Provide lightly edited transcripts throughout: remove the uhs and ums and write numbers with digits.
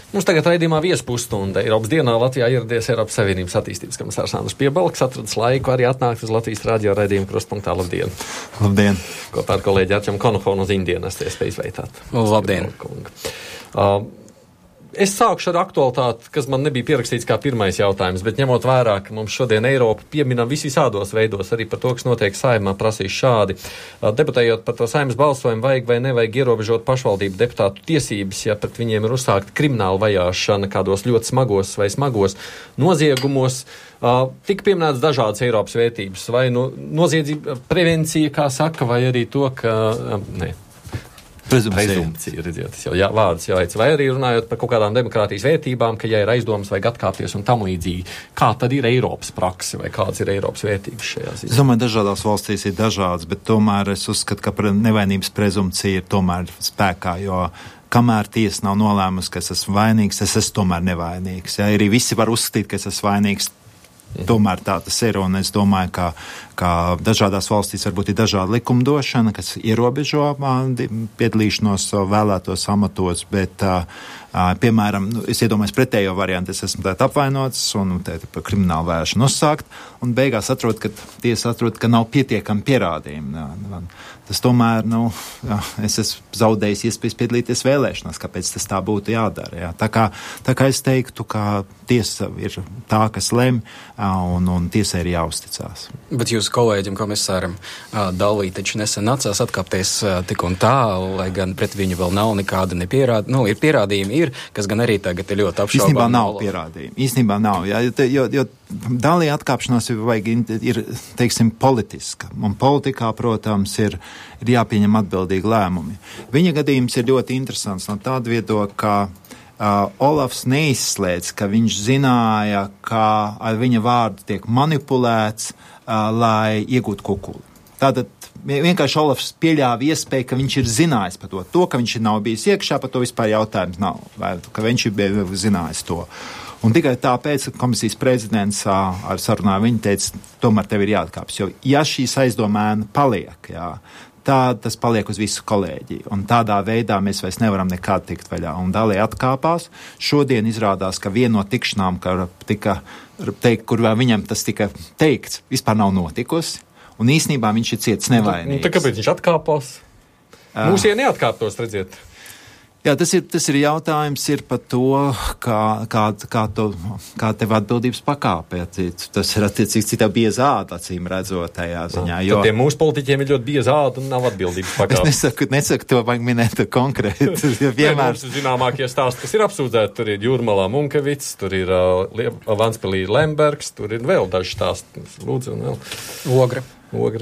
Mums tagad raidījumā viespusstunda. Eiropas dienā Latvijā ieradies Eiropas Savienības attīstības komisārs Andris Piebalgs, atradis laiku arī atnākt uz Latvijas radio raidījumu Krustpunktā. Labdien! Labdien! Kopā ar kolēģi Arčam Konofonu uz Indiju esat iespēja izveitāt. Labdien! Es sākšu ar aktualitāti, kas man nebija pierakstīts kā pirmais jautājums, bet ņemot vērā, ka mums šodien Eiropa pieminam visādos veidos, arī par to, kas notiek Saeimā, prasīs šādi. Debatējot par to Saeimas balsojumu, vajag vai nevajag ierobežot pašvaldību deputātu tiesības, ja pret viņiem ir uzsākta krimināla vajāšana kādos ļoti smagos noziegumos. Tika pieminēts dažādas Eiropas vērtības, vai noziedzība prevencija, kā saka, vai arī to, ka... Prezumcija, redziet, vārds jāic, vai arī runājot par kaut kādām demokrātijas vērtībām, ka, ja ir aizdomas, vajag atkāpties un tam līdzīgi. Kā tad ir Eiropas prakse vai kādas ir Eiropas vērtības šajā ziņā? Es domāju, dažādās valstīs ir dažādas, bet tomēr es uzskatu, ka nevainības prezumcija ir tomēr spēkā, jo kamēr tiesa nav nolēmusi, ka es esmu vainīgs, es esmu tomēr nevainīgs. Ja arī visi var uzskatīt, ka es esmu vainīgs, tomēr tā tas ir, un es domāju, ka dažādās valstīs varbūt ir dažāda likumdošana, kas ierobežo piedalīšanos vēlētos amatos, bet, piemēram, es iedomājos pretējo variantu, es esmu tēt apvainots un tēt par kriminālu vēršanu uzsākt, un beigās tiesa atrod, ka nav pietiekami pierādījumi. Tas tomēr, es esmu zaudējis iespējas piedalīties vēlēšanās, kāpēc tas tā būtu jādara. Jā. Tā kā es teiktu, ka tiesa ir tā, kas lem, un tiesai ir jāuzticās. Bet jūsu kolēģim, komisāram Dalī, taču nesen nācās atkāpties tik un tā, lai gan pret viņu vēl nav nekāda nepierādījuma. Ir pierādījumi, kas gan arī tagad ir ļoti apšaubām. Īstenībā nav pierādījumi. Īstenībā nav, jā, jo Dalī atkāpšanās ir, teiksim, politiska. Un politikā, protams, ir jāpieņem atbildīgi lēmumi. Viņa gadījums ir ļoti interesants no tāda viedokļa, ka Olafs neizslēdz, ka viņš zināja, ka ar viņa vārdu tiek manipulēts, lai iegūtu kukuli. Tātad vienkārši Olafs pieļāva iespēju, ka viņš ir zinājis par to. To, ka viņš nav bijis iekšā, par to vispār jautājums nav. Vai ka viņš ir zinājis to. Un tikai tāpēc komisijas prezidents ar sarunā viņa teica, tomēr tev ir jāatkāpjas. Jo ja šīs aizdomēna paliek, tad tas paliek uz visu kolēģiju. Un tādā veidā mēs vairs nevaram nekād tikt vaļā. Un Dalī atkāpās. Šodien izrādās, ka viena no tikšanām, kur viņam tas tika teikts, vispār nav notikusi. Un īsnībā viņš ir ciets nevainīgs. Tā kāpēc viņš atkāpās? Mūsie neatkāptos, redziet. Jā, tas ir jautājums ir par to, kā tev atbildības pakāpē. Tas ir attiecīgi citā bieza āda, acīm redzot tajā ziņā. Jo tiem mūsu politiķiem ir ļoti bieza āda un nav atbildības pakāpē. Es nesaku to, vajag minēt konkrēti. Mums ir zināmākie stāsti, kas ir apsūdzēti. Tur ir Jūrmalā Munkevits, tur ir Vanspilī Lembergs, tur ir vēl daži stāsti. Lūdzu, un vēl. Ogra.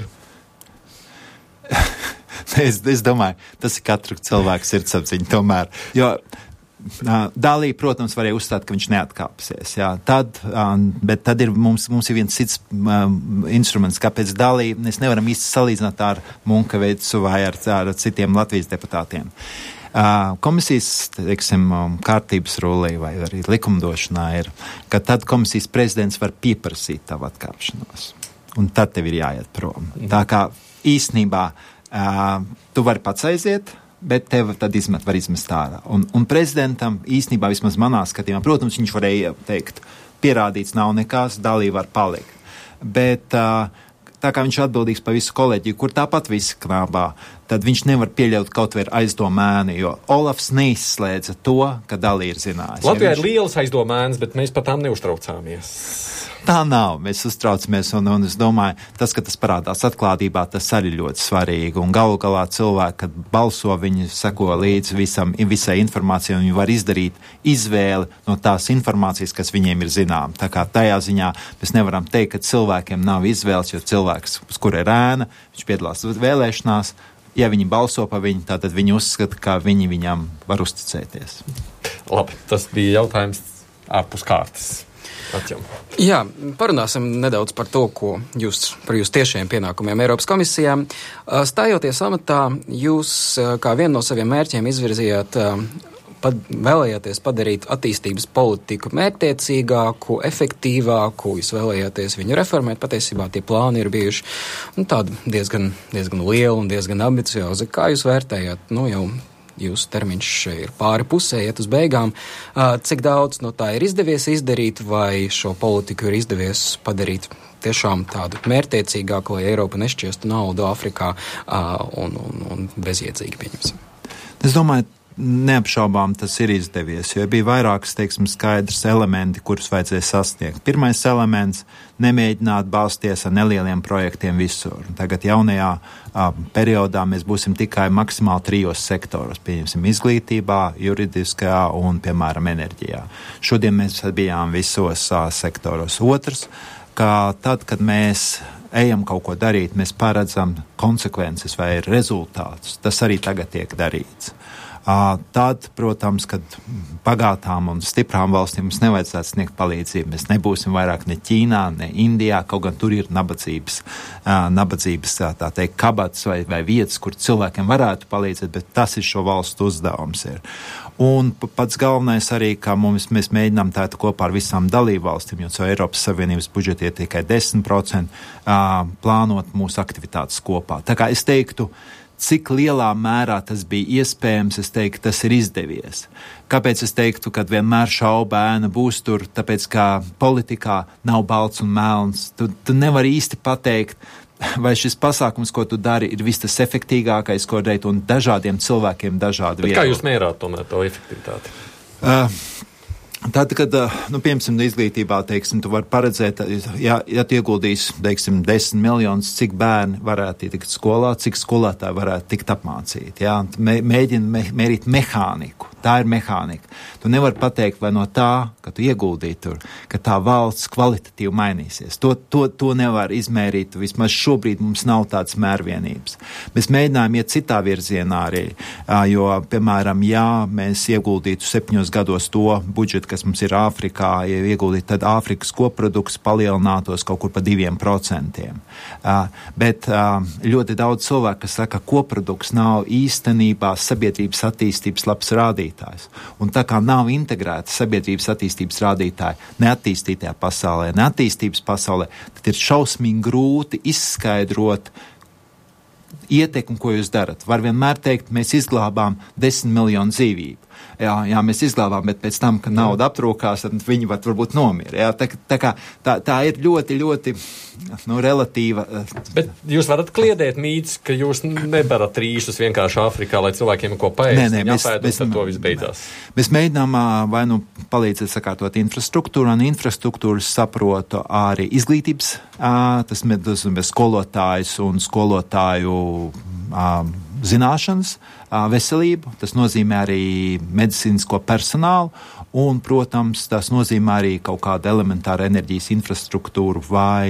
Es domāju, tas ir katru cilvēku sirdsapziņa tomēr, jo Dalī, protams, varēja uzstāt, ka viņš neatkāpsies, jā. Bet tad ir mums ir viens cits instruments, kāpēc Dalī mēs nevaram īsti salīdzināt ar Munkevicu vai ar citiem Latvijas deputātiem. Komisijas, teiksim, kārtības rullī vai arī likumdošanā ir, ka tad komisijas prezidents var pieprasīt tavu atkāpšanos, un tad tev ir jāiet prom. Tā kā īstenībā tu vari pats aiziet, bet tev tad var izmest ārā. Un prezidentam īstenībā, vismaz manā skatījumā, protams, viņš varēja teikt, pierādīts nav nekas, Dalī var palikt. Bet tā kā viņš atbildīgs par visu kolēģiju, kur tāpat visi knābā, tad viņš nevar pieļaut kaut vai aizdomēni, jo Olafs neizslēdza to, ka Dalī ir zinājis. Latvijā ir lielas aizdomēnas, bet mēs par tām neuztraucāmies. Tā nav, mēs uztraucamies, un es domāju, tas, ka tas parādās atklādībā, tas arī ļoti svarīgi, un galu galā cilvēki, kad balso, viņi seko līdz visai informācijai, un viņi var izdarīt izvēli no tās informācijas, kas viņiem ir zinām. Tā kā tajā ziņā mēs nevaram teikt, ka cilvēkiem nav izvēles, jo cilvēks, uz kura ir ēna, viņš piedalās vēlēšanās, ja viņi balso par viņu, tad viņi uzskata, ka viņi viņam var uzticēties. Labi, tas bija jautājums ārpus kārtas. Atjom. Jā, parunāsim nedaudz par to, par jūsu tiešiem pienākumiem Eiropas komisijām. Stājoties amatā, jūs kā vienu no saviem mērķiem izvirzījāt, vēlējāties padarīt attīstības politiku mērķtiecīgāku, efektīvāku, jūs vēlējāties viņu reformēt, patiesībā tie plāni ir bijuši tādi diezgan lieli un diezgan ambiciozi. Kā jūs vērtējāt, jau jūsu termiņš ir pāri pusē, iet uz beigām. Cik daudz no tā ir izdevies izdarīt, vai šo politiku ir izdevies padarīt tiešām tādu mērķtiecīgāku, lai Eiropa nešķiestu naudu Āfrikā un bezjēdzīgi pieņemsim? Es domāju, neapšaubām tas ir izdevies, jo bija vairākas, skaidrs elementi, kurus vajadzēja sasniegt. Pirmais elements – nemēģināt balsties ar nelieliem projektiem visur. Tagad jaunajā periodā mēs būsim tikai maksimāli 3 sektoros, pieņemsim izglītībā, juridiskajā un, piemēram, enerģijā. Šodien mēs bijām visos sektoros. Otrs, ka tad, kad mēs ejam kaut ko darīt, mēs paredzam konsekvences vai rezultātus. Tas arī tagad tiek darīts. Tad, protams, kad bagātām un stiprām valstīm mums nevajadzētu sniegt palīdzību. Mēs nebūsim vairāk ne Ķīnā, ne Indijā, kaut gan tur ir nabadzības tā teikt, kabatas vai vietas, kur cilvēkiem varētu palīdzēt, bet tas ir šo valstu uzdevums ir. Un pats galvenais arī, ka mēs mēģinām tādu kopā ar visām dalību valstīm, jo caur Eiropas Savienības budžeti ir tikai 10% plānot mūsu aktivitātes kopā. Tā kā es teiktu, cik lielā mērā tas bija iespējams, es teiktu, tas ir izdevies. Kāpēc es teiktu, ka vienmēr šauba ēna būs tur, tāpēc, ka politikā nav balts un melns. Tu nevari īsti pateikt, vai šis pasākums, ko tu dari, ir viss tas efektīgākais, ko darīt, un dažādiem cilvēkiem dažādi viedokļi. Kā jūs mērāt tomēr to efektivitāti? Tad, kad, piemēram, izglītībā, tu vari paredzēt, ja tu ieguldīs, 10 miljonus, cik bērni varētu tikt skolā, cik skolotāji varētu tikt apmācīti. Jā? Mēģini mērīt mehāniku. Tā ir mehānika. Tu nevari pateikt, vai no tā, ka tu ieguldīji tur, ka tā valsts kvalitatīvi mainīsies. To nevar izmērīt. Vismaz šobrīd mums nav tādas mērvienības. Mēs mēģinājām iet citā virzienā arī, jo, piemēram, ja mēs ieguldītu 7 gados to budžetu, kas mums ir Āfrikā, ja ieguldīt, tad Āfrikas koprodukts palielinātos kaut kur pa 2%. Bet ļoti daudz cilvēku, kas saka, ka koprodukts nav īstenībā sabiedrības attīstības labs rādītājs. Un tā kā nav integrēta sabiedrības attīstības rādītāji neattīstītajā pasaulē, neattīstības pasaulē, tad ir šausmīgi grūti izskaidrot ietekmi, ko jūs darat. Var vienmēr teikt, mēs izglābām 10 miljonu dzīvību. Jā, mēs izglābām, bet pēc tam, kad nauda aptrūkās, tad viņi varbūt nomira. Tā ir ļoti, ļoti relatīva. Bet jūs varat kliedēt mītus, ka jūs nebarat rīšus vienkārši Āfrikā, lai cilvēkiem ko paēst, viņi apēdus, tad to viss beidzās. Mēs mēģinām vai palīdzēt sakārtot infrastruktūru, un infrastruktūras saprotu arī izglītības, tas mēs skolotājus un skolotāju zināšanas, veselību, tas nozīmē arī medicīnisko personālu, un, protams, tas nozīmē arī kaut kādu elementāru enerģijas infrastruktūru vai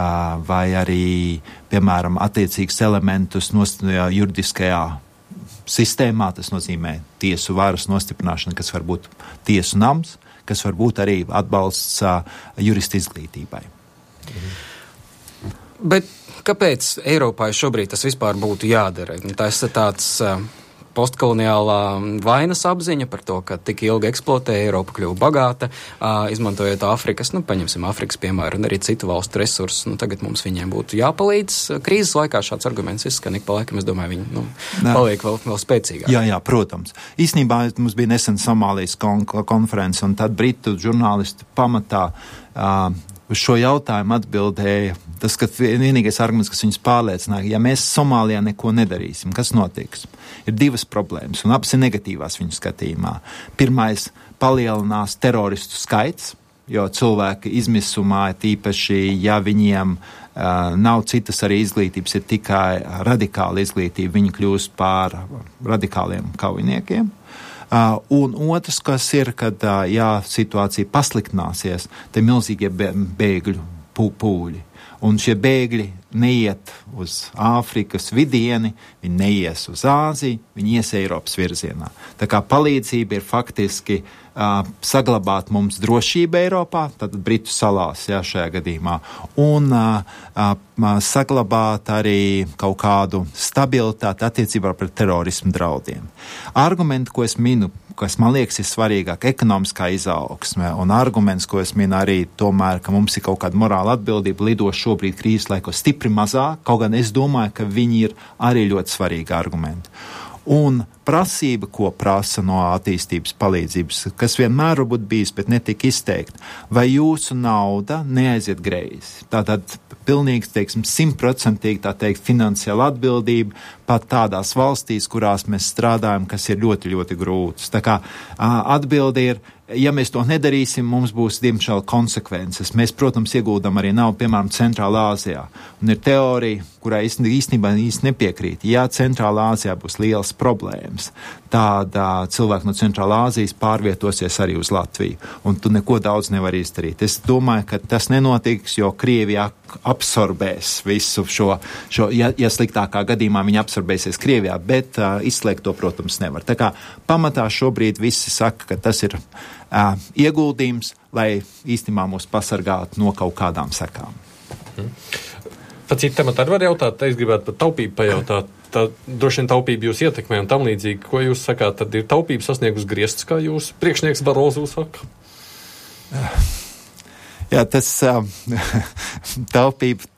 arī, piemēram, attiecīgus elementus juridiskajā sistēmā, tas nozīmē tiesu varas nostiprināšana, kas var būt tiesu nams, kas var būt arī atbalsts jurista izglītībai. Bet kāpēc Eiropai šobrīd tas vispār būtu jādara? Tas ir tāds postkoloniālā vainas apziņa par to, ka tik ilgi eksploatē, Eiropa kļuva bagāta, izmantojot Āfrikas, paņemsim Āfrikas piemēru un arī citu valstu resursus. Tagad mums viņiem būtu jāpalīdz. Krīzes laikā šāds arguments izskan ik pa laikam, es domāju, viņi paliek vēl spēcīgāk. Jā, protams. Īsnībā mums bija nesen Somālijas konference, un tad britu žurnālisti pamatā uz šo jautājumu atbildēja. Tas, ka vienīgais arguments, kas viņus pārliecināja, ja mēs Somālijā neko nedarīsim, kas notiks? Ir 2 problēmas, un abas ir negatīvās viņu skatījumā. Pirmais, palielinās teroristu skaits, jo cilvēki izmisumā, tīpaši, ja viņiem nav citas arī izglītības, ir tikai radikāla izglītība, viņi kļūst par radikāliem kaujiniekiem. Un otrs, kas ir, kad situācija pasliktināsies, te milzīgie bēgļu pūļi. Un šie bēgļi neiet uz Āfrikas vidieni, viņi neies uz Āziju, viņi ies Eiropas virzienā. Tā kā palīdzība ir faktiski saglabāt mums drošību Eiropā, tad Britu salās, šajā gadījumā, un saglabāt arī kaut kādu stabilitāti attiecībā pret terorismu draudiem. Argumenti, ko es minu, kas man liekas ir svarīgāk, ekonomiskā izaugsme, un arguments, ko es minu arī tomēr, ka mums ir kaut kāda morāla atbildība lidot šobrīd krīzes laikos stipri mazāk, kaut gan es domāju, ka viņi ir arī ļoti svarīgi argumenti. Un prasība, ko prasa no attīstības palīdzības, kas vienmēr varbūt bijis, bet netika izteikta, vai jūsu nauda neaiziet greizi. Tātad pilnīgs, teiksim, 100%, tā teikt, finansiāla atbildība pat tādās valstīs, kurās mēs strādājam, kas ir ļoti, ļoti grūtas. Tā kā atbilde ir, ja mēs to nedarīsim, mums būs, diemžēl, konsekvences. Mēs, protams, ieguldam arī naudu, piemēram, Centrālā Āzijā. Un ir teorija, kurai īstenībā nepiekrīt. Ja Centrālā Āzijā būs lielas problēmas, tad cilvēki no Centrālā Āzijas pārvietosies arī uz Latviju. Un tu neko daudz nevari izdarīt. Es domāju, ka tas nenotiks, jo Krievija absorbēs visu šo ja sliktākā gadījumā viņi absorbēsies Krievijā, bet izslēgt to, protams, nevar. Tā kā pamatā šobrīd visi saka, ka tas ir ieguldījums, lai īstenībā mūs pasargātu no kaut kādām sekām. Par citu tematu arī var jautāt, es gribētu par taupību pajautāt. Tā droši vien taupība jūs ietekmē un tam līdzīgi. Ko jūs sakāt, tad ir taupība sasniegus griestus, kā jūs priekšnieks Barozo saka? Jā, tas taupība,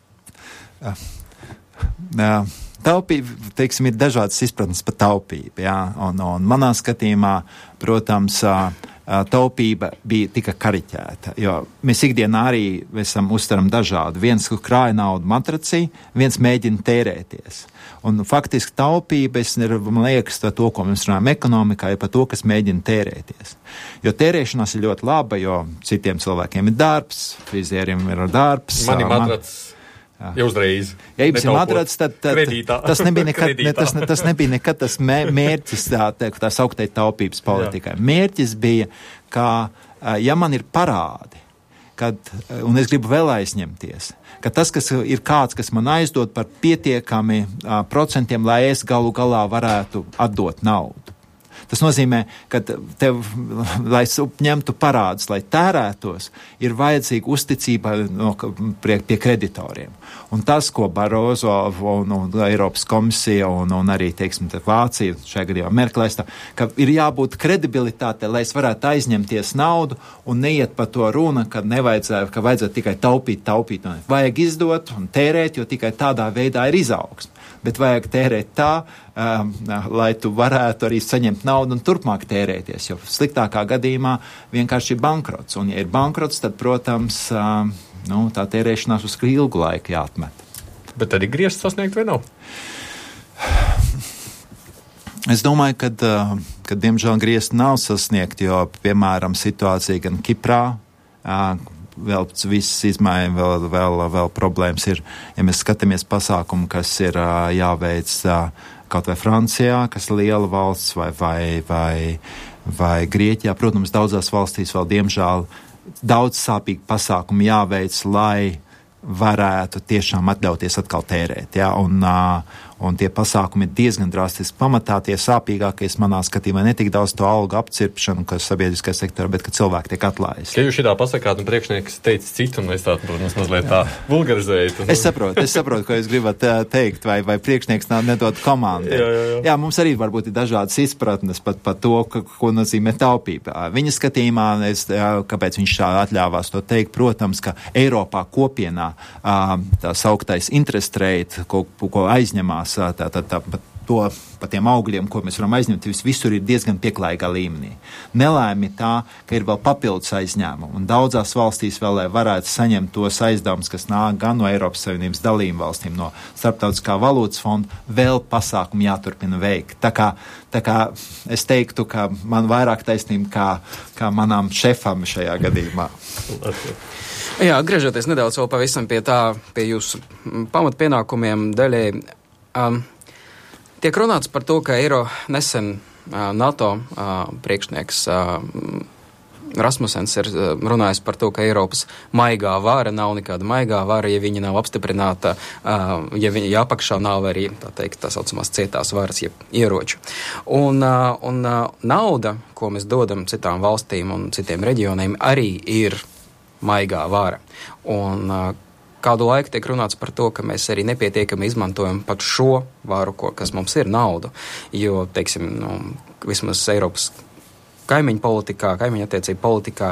teiksim, ir dažādas izpratnes par taupību, jā, un manā skatījumā, protams, taupība bija tika kariķēta, jo mēs ikdienā arī uztveram dažādu. Viens krāja naudu matracī, viens mēģina tērēties. Un faktiski taupība, man liekas, to, ko mēs runājam ekonomikā, ir par to, kas mēģina tērēties. Jo tērēšanās ir ļoti laba, jo citiem cilvēkiem ir darbs, frizieriem ir darbs. Mani matracs. Ja uzreiz. Ja jums ir matracs, tad tas nebija nekad tas mērķis tā sauktai taupības politikai. Jā. Mērķis bija, ka, ja man ir parādi, un es gribu vēl aizņemties, ka tas, kas ir kāds, kas man aizdod par pietiekami procentiem, lai es galu galā varētu atdot naudu. Tas nozīmē, ka tev, lai ņemtu parādus, lai tērētos, ir vajadzīga uzticība pie kreditoriem. Un tas, ko Barozo un Eiropas komisija un arī, teiksim, Vācija, šajā gadījumā Merkelē, ka ir jābūt kredibilitātei, lai es varētu aizņemties naudu un neiet pa to runa, ka vajadzētu tikai taupīt. Vajag izdot un tērēt, jo tikai tādā veidā ir izaugsme. Bet vajag tērēt tā, lai tu varētu arī saņemt naudu un turpmāk tērēties, jo sliktākā gadījumā vienkārši ir bankrots. Un ja ir bankrots, tad, protams, tā tērēšanās uz ilgu laiku jāatmet. Bet arī griezts sasniegt vai nav? Es domāju, ka diemžēl griezti nav sasniegt, jo, piemēram, situācija gan Kiprā, vēl visas izmaiņas, vēl problēmas ir, ja mēs skatāmies pasākumu, kas ir jāveic kaut vai Francijā, kas ir liela valsts, vai Grieķijā. Protams, daudzās valstīs vēl diemžēl daudz sāpīgi pasākumu jāveic, lai varētu tiešām atļauties atkal tērēt. Ja? Un tie pasākumi ir diezgan drastiski. Pamatā tie sāpīgākais manā skatījumā ne tik daudz to algu apcirpšanu, kas sabiedriskā sektora, bet ka cilvēki tiek atlaisti. Ja jūs šitā pasakāt un priekšnieks teica citu, un es tā, protams, mazliet tā vulgarizēju. Es saprotu, ko jūs gribat teikt, vai priekšnieks nedod komandu. Jā, mums arī varbūt ir dažādas izpratnes par to, ko nozīmē taupība. Viņa skatījumā, kāpēc viņš atļāvās to teikt, protams, ka Eiropā kopienā tā sauktais interest rate, ko aizņemās, pa tiem augļiem, ko mēs varam aizņemt, visur ir diezgan pieklājīgā līmenī. Nelēmi tā, ka ir vēl papildus aizņēmumi, un daudzās valstīs vēl varētu saņemt tos aizdevumus, kas nāk gan no Eiropas Savienības dalību valstīm, no Starptautiskā valūtas fonda, vēl pasākumu jāturpina veikt. Tā kā es teiktu, ka man vairāk taisnība kā manām šefam šajā gadījumā. Jā, atgriežoties nedaudz vēl pavisam pie jūsu pamatpienākumiem daļai. Tiek runāts par to, ka nesen NATO priekšnieks Rasmussens ir runājis par to, ka Eiropas maigā vara nav nekāda maigā vara, ja viņa nav apstiprināta, ja apakšā nav arī, tā saucamās cietās varas, ja ieroču. Un nauda, ko mēs dodam citām valstīm un citiem reģioniem, arī ir maigā vara. Un kādu laiku tiek runāts par to, ka mēs arī nepietiekami izmantojam pat šo varu, kas mums ir naudu, jo, teiksim, vismaz Eiropas kaimiņu attiecību politikā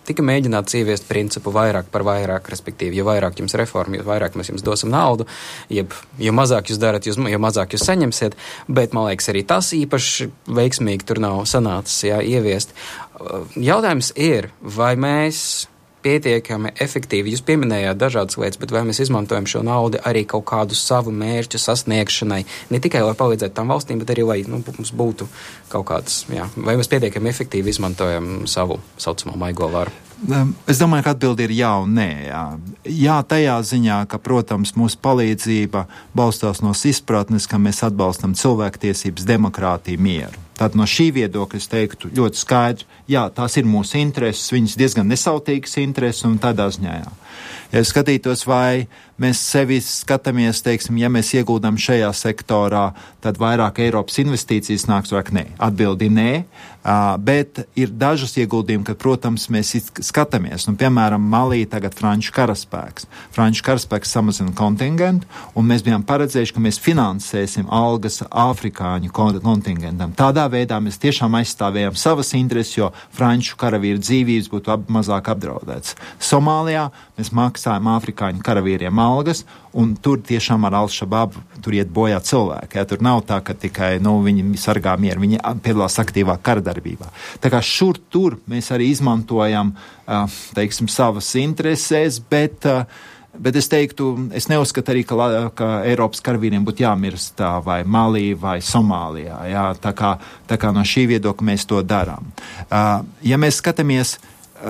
tika mēģināts ieviest principu vairāk par vairāk, respektīvi, jo vairāk jums reforma, jo vairāk mēs jums dosim naudu, jo mazāk jūs darat, jo mazāk jūs saņemsiet, bet, man liekas, arī tas īpaši veiksmīgi tur nav sanācis, ieviest. Jautājums ir, vai mēs pietiekami efektīvi, jūs pieminējāt dažādas lietas, bet vai mēs izmantojam šo naudu arī kaut kādu savu mērķu sasniegšanai, ne tikai, lai palīdzētu tām valstīm, bet arī, lai mums būtu kaut kādas, vai mēs pietiekami efektīvi izmantojam savu saucamo maigo varu? Es domāju, ka atbildi ir jā un nē. Jā, tajā ziņā, ka, protams, mūsu palīdzība balstās no izpratnes, ka mēs atbalstam cilvēktiesības, demokrātiju, mieru. Tad no šī viedokļa es teiktu ļoti skaidri, jā, tās ir mūsu intereses, viņas diezgan nesautīgas intereses un tādā ziņā, jā. Ja skatītos, vai mēs sevi skatāmies, teiksim, ja mēs ieguldam šajā sektorā, tad vairāk Eiropas investīcijas nāks vai nē. Atbildi nē, bet ir dažas ieguldījumi, kad, protams, mēs skatāmies. Piemēram, Malī tagad Franču karaspēks. Franču karaspēks samazina kontingentu, un mēs bijām paredzējuši, ka mēs finansēsim algas afrikāņu kontingentam. Tādā veidā mēs tiešām aizstāvējam savas intereses, jo Franču karavīru dzīvības būtu mazāk apdraudētas. Somālijā mēs maksājam afrikāņu karavīriem algas, un tur tiešām ar Al-Shabaab tur iet bojā cilvēki. Tur nav tā, ka tikai viņi sargā mieru, viņi piedalās aktīvā karadarbībā. Tā kā tur mēs arī izmantojam, teiksim, savas intereses, bet es teiktu, es neuzskatu arī, ka Eiropas karavīriem būtu jāmirst vai Malī vai Somālijā. Jā, tā kā no šī viedokļa mēs to darām. Ja mēs skatāmies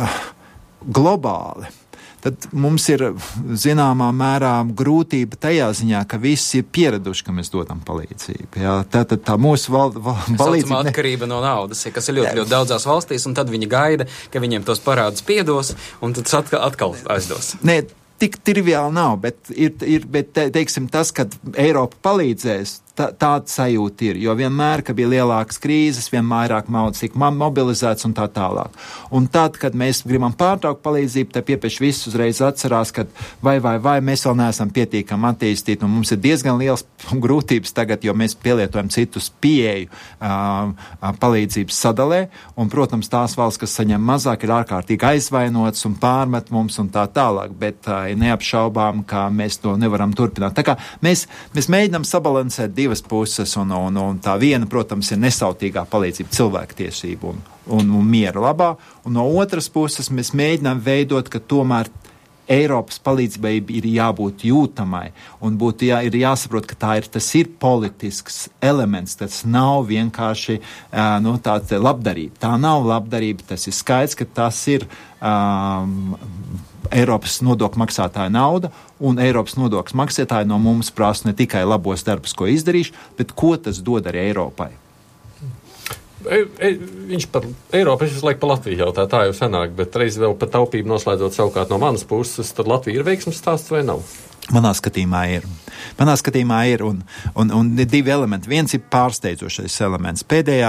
globāli, tad mums ir zināmā mērā grūtība tajā ziņā, ka visi ir pieraduši, ka mēs dodam palīdzību. Jā, tā mūsu palīdzība... atkarība no naudas, kas ir ļoti daudzās valstīs, un tad viņi gaida, ka viņiem tos parādus piedos, un tad atkal aizdos. Nē, tik triviāli nav, bet teiksim tas, kad Eiropa palīdzēs, tāda sajūta ir, jo vienmēr, kad bija lielākas krīzes, vienmēr naudas tika mobilizēts un tā tālāk. Un tad, kad mēs gribam pārtraukt palīdzību, tad piepieši visus uzreiz atcerās, ka vai mēs vēl neesam pietiekami attīstīti, un mums ir diezgan liels grūtības tagad, jo mēs pielietojam citus pieeju palīdzības sadalē, un, protams, tās valsts, kas saņem mazāk, ir ārkārtīgi aizvainotas un pārmet mums un tā tālāk, bet ir neapšaubām, ka mēs to nevaram turpināt. Tā kā mēs mēģinām sabalansēt divas puses, un tā viena, protams, ir nesautīgā palīdzība cilvēktiesību un miera labā, un no otras puses mēs mēģinām veidot, ka tomēr Eiropas palīdzībai ir jābūt jūtamai, un ir jāsaprot, ka tas ir politisks elements, tas nav vienkārši tāda labdarība. Tā nav labdarība, tas ir skaidrs, ka tas ir Eiropas nodokļu maksātāja nauda, un Eiropas nodokļu maksātāji no mums prasa ne tikai labos darbus, ko izdarīšu, bet ko tas dod arī Eiropai. Viņš par Eiropu, es visu laiku par Latviju jautā, tā jau senāk, bet reiz vēl par taupību noslēdzot savukārt no manas puses, tad Latvija ir veiksmes stāsts vai nav? Manā skatījumā ir, un divi elementi. Viens ir pārsteidzošais elements.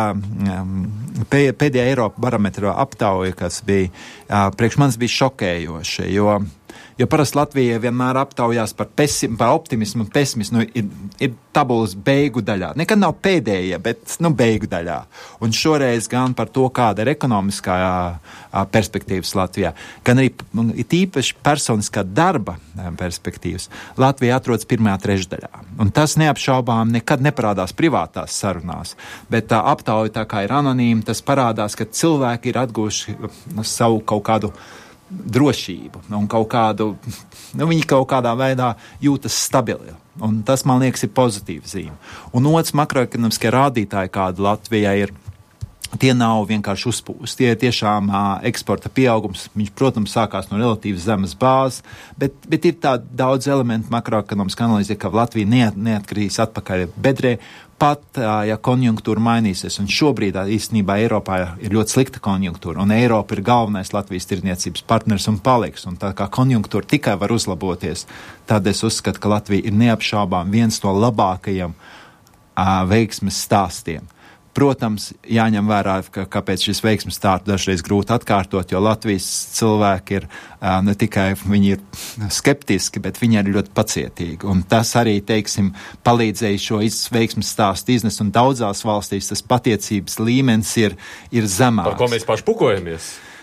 Pēdējā Eiropa barometra aptauja, kas bija, priekš manis bija šokējoši, jo parasti Latvija vienmēr aptaujās par optimismu un pesimismu, ir tabulas beigu daļā. Nekad nav pēdējie, bet beigu daļā. Un šoreiz gan par to, kāda ir ekonomiskā perspektīvas Latvijā, gan arī tīpaši personiskā darba perspektīvas. Latvija atrodas pirmajā trešdaļā. Un tas neapšaubām nekad neparādās privātās sarunās, bet tā aptauja tā kā ir anonīma, tas parādās, ka cilvēki ir atguvuši savu kaut kādu drošību un kaut kādu, viņi kaut kādā veidā jūtas stabili. Un tas, man liekas, ir pozitīva zīme. Un otrs makroekonomiskie rādītāji, kāda Latvijā ir, tie nav vienkārši uzpūsti. Tie ir tiešām eksporta pieaugums. Viņš, protams, sākās no relatīvi zemes bāzes, bet ir tā daudz elementu makroekonomiskā analīze, ka Latvija neatkarīs atpakaļ bedrē, pat, ja konjunktūra mainīsies. Un šobrīd īstenībā Eiropā ir ļoti slikta konjunktūra, un Eiropa ir galvenais Latvijas tirdzniecības partners un paliks. Un tā kā konjunktūra tikai var uzlaboties, tad es uzskatu, ka Latvija ir neapšaubām viens no labākajiem veiksmes stāstiem. Protams, jāņem vērā, kāpēc šis veiksmes stāsts dažreiz grūti atkārtot, jo Latvijas cilvēki ir ne tikai viņi ir skeptiski, bet viņi ir ļoti pacietīgi. Un tas arī, teiksim, palīdzēja šo veiksmes stāstu iznest, un daudzās valstīs tas patiecības līmenis ir zemāks. Par ko mēs paši pukojamies?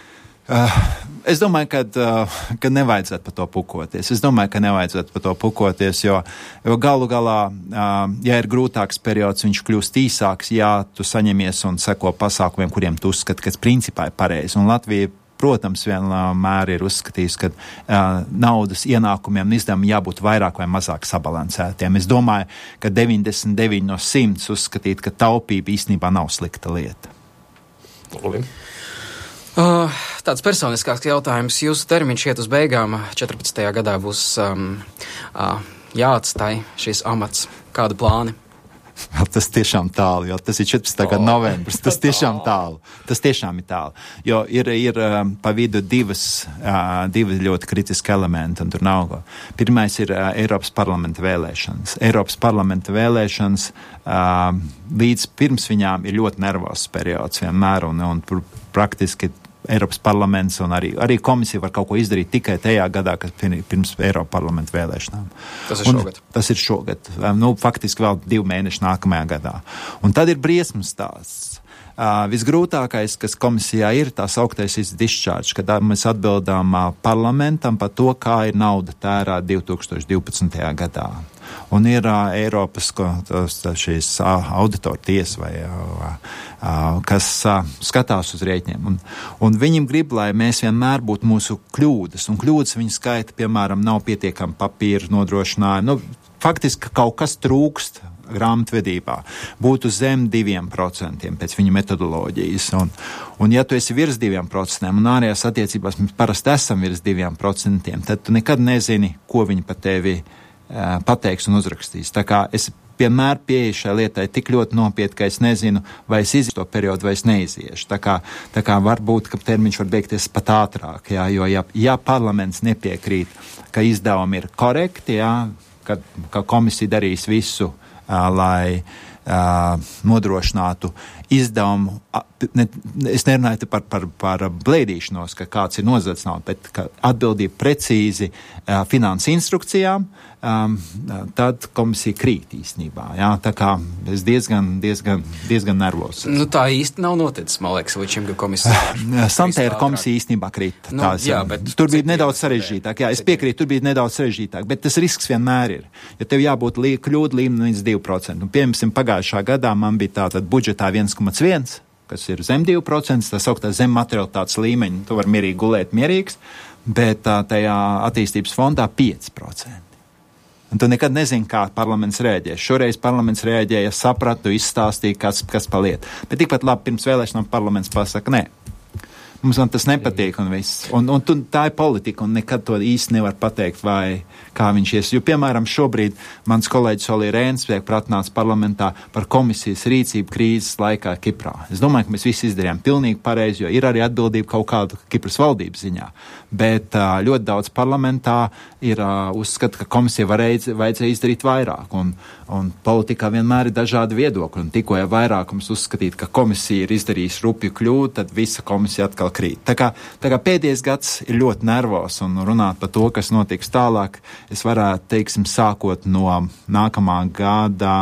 Es domāju, ka nevajadzētu par to pukoties. Jo galu galā, ja ir grūtāks periods, viņš kļūst īsāks, ja tu saņemies un seko pasākumiem, kuriem tu uzskati, ka principā ir pareizi. Un Latvija, protams, vienmēr ir uzskatījis, ka naudas ienākumiem un izdevumiem jābūt vairāk vai mazāk sabalansētiem. Es domāju, ka 99 no 100 uzskatīt, ka taupība īstenībā nav slikta lieta. Tāds personiskāks jautājums. Jūsu termiņš iet uz beigām. 14. gadā būs jāatstāj šis amats. Kādi plāni? Tas tiešām tālu, jo tas ir 14. gada novembris. Tas tiešām tālu. Tas tiešām ir tālu. Jo ir pa vidu divi ļoti kritiski elementi, un tur nav. Pirmais ir Eiropas parlamenta vēlēšanas. Eiropas parlamenta vēlēšanas līdz pirms viņām ir ļoti nervozs periods vienmēr, un praktiski Eiropas parlaments un arī komisija var kaut ko izdarīt tikai tajā gadā, kad pirms Eiropas parlamenta vēlēšanām. Tas ir šogad. Faktiski vēl 2 mēneši nākamajā gadā. Un tad ir briesmas stāsts. Visgrūtākais, kas komisijā ir, tā sauktais discharge, kad mēs atbildām parlamentam par to, kā ir nauda tērā 2012. gadā. Un ir Eiropas šīs auditoru tiesa, kas skatās uz rēķiniem. Un viņiem grib, lai mēs vienmēr būtu mūsu kļūdas. Un kļūdas viņi skaita, piemēram, nav pietiekami papīra nodrošinājumi. Faktiski kaut kas trūkst grāmatvedībā. Būtu zem 2% pēc viņa metodoloģijas. Un ja tu esi virs 2% un ārējās attiecībās mēs parasti esam virs 2%, tad tu nekad nezini, ko viņi par tevi pateiks un uzrakstīs. Tā kā es vienmēr pieeju šai lietai tik ļoti nopietni, ka es nezinu, vai es iziešu to periodu, vai es neiziešu. Tā kā varbūt, ka termiņš var beigties pat ātrāk, jo ja parlaments nepiekrīt, ka izdevumi ir korekti, ka komisija darīs visu, lai nodrošinātu izdevumu. Es nerunāju par blēdīšanos, ka kāds ir nozadz naudu, bet ka atbildība precīzi finanses instrukcijām, tad komisija krīt īstenībā. Jā? Tā kā es diezgan nervos. Tā īsti nav noticis, man liekas, līdz šim, ka komisija... Santēra komisija īstenībā krīt. Tur bija nedaudz sarežģītāk. Jā, es piekrītu, tur bija nedaudz sarežģītāk, bet tas risks vienmēr ir. Ja tev jābūt kļūdu līmeni līdz 2%. Un, piemēram, pagājušā gadā man bija tātad budžetā 1,1, kas ir zem 2%, tā sauktā zem materialitātes līmeņa. Tu var mierīgi gulēt mierīgs, bet tajā attīstības fondā 5%. Un tu nekad nezini, kā parlaments rēģēs. Šoreiz parlaments rēģēja, sapratu, izstāstīja, kas paliet. Bet tikpat labi pirms vēlēšanām parlaments pasaka, nē, mums tas nepatīk un viss. Un tā ir politika, un nekad to īsti nevar pateikt, vai kā viņš ies. Jo, piemēram, šobrīd mans kolēģis Olī Rēns pratnāca parlamentā par komisijas rīcību krīzes laikā Kiprā. Es domāju, ka mēs visi izdarījām pilnīgi pareizi, jo ir arī atbildība kaut kāda Kipras valdības ziņā. Bet ļoti daudz parlamentā ir uzskata, ka komisija vajadzēja izdarīt vairāk. Un politikā vienmēr ir dažādi viedokļi. Un tikko jau vairākums uzskatīt, ka komisija ir izdarījusi rupju kļūdu, tad visa komisija atkal krīt. Tā kā pēdējais gads ir ļoti nervos un runāt par to, kas notiks tālāk, es varētu, teiksim, sākot no nākamā gada,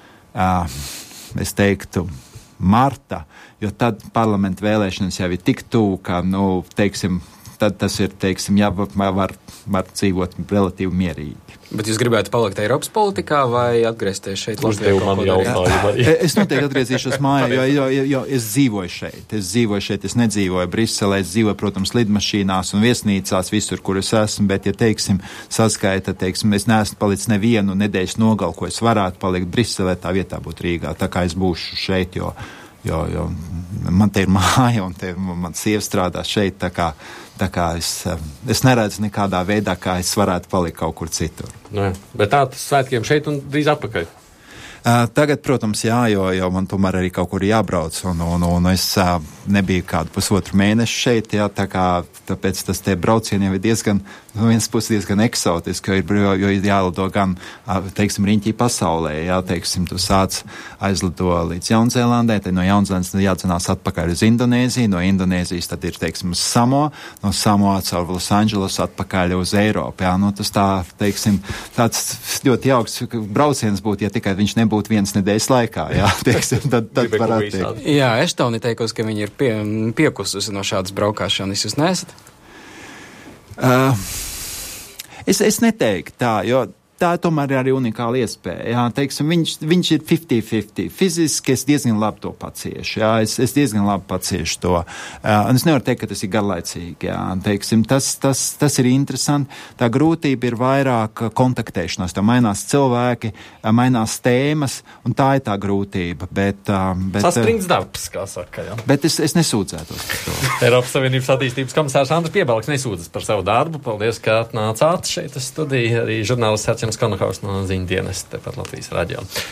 es teiktu, marta, jo tad parlamenta vēlēšanas jau ir tik tuvu, ka, teiksim, tad tas ir, teiksim, var dzīvot relatīvi mierīgi. Bet jūs gribētu palikt Eiropas politikā vai atgriezties šeit Latvijā? Es noteikti atgriezīšos mājā, jo es dzīvoju šeit. Es nedzīvoju Briselē, es dzīvoju, protams, lidmašīnās un viesnīcās, visur, kur es esmu, bet, ja, teiksim, saskaita, teiksim, es neesmu palicis nevienu nedēļas nogalu, ko es varētu palikt Briselē, tā vietā būtu Rīgā. Tā kā es būšu šeit, jo man te ir māja un te man sieva strādā šeit, tā kā es neredzu nekādā veidā, kā es varētu palikt kaut kur citur. Bet tā tas svētkiem šeit un drīz atpakaļ. Tagad, protams, jā, jo man tomēr arī kaut kur jābrauc, un es nebiju kādu 1,5 mēnešu šeit, jā, tāpēc tas tie braucieni jau ir diezgan, no vienas puses diezgan eksotiski, jo ir jālido gan, teiksim, riņķī pasaulē, jā, teiksim, tu sāc aizlido līdz Jaunzēlandē, tad no Jaunzēlandes jādzenās atpakaļ uz Indonēziju, no Indonēzijas tad ir, teiksim, uz Samoa, no Samoa caur Los Angeles atpakaļ uz Eiropu, jā, tas tā, teiksim, tāds ļoti jauks brauciens būtu, ja tikai viņš nebūtu varbūt 1 nedēļas laikā, jā, teiksim, tad varētu teikt. Jā, Eštoni teikusi, ka viņi ir piekususi no šādas braukāšanas. Jūs neesat? Es neteiktu tā, jo tā tomēr ir arī unikāla iespēja. Jā, teiksim, viņš ir 50-50. Fiziski es diezgan labi to paciešu. Jā, es diezgan labi paciešu to. Un es nevaru teikt, ka tas ir garlaicīgi. Jā, teiksim, tas ir interesanti. Tā grūtība ir vairāk kontaktēšanās. Tā mainās cilvēki, mainās tēmas, un tā ir tā grūtība. Saspringts darbs, kā saka. Jā. Bet es nesūdzētos par to. Eiropas Savienības attīstības komisārs Andris Piebalgs nesūdzas par savu darbu. Paldies, ka atnācāt šeit uz studiju. Arī žurnālists Herķems Konohaus no ziņu dienesta tepat Latvijas radio.